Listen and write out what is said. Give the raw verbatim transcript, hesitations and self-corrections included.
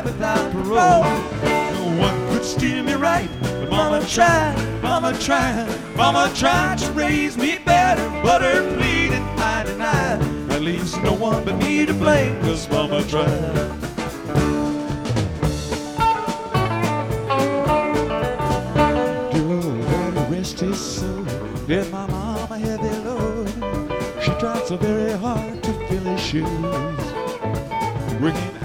life without parole. No one could steer me right, but Mama tried, Mama tried, Mama tried to raise me better, but her pleading I denied. That leaves no one but me to blame, 'cause Mama tried. His soul, gave my mama heavy load. She tried so very hard to fill his shoes, working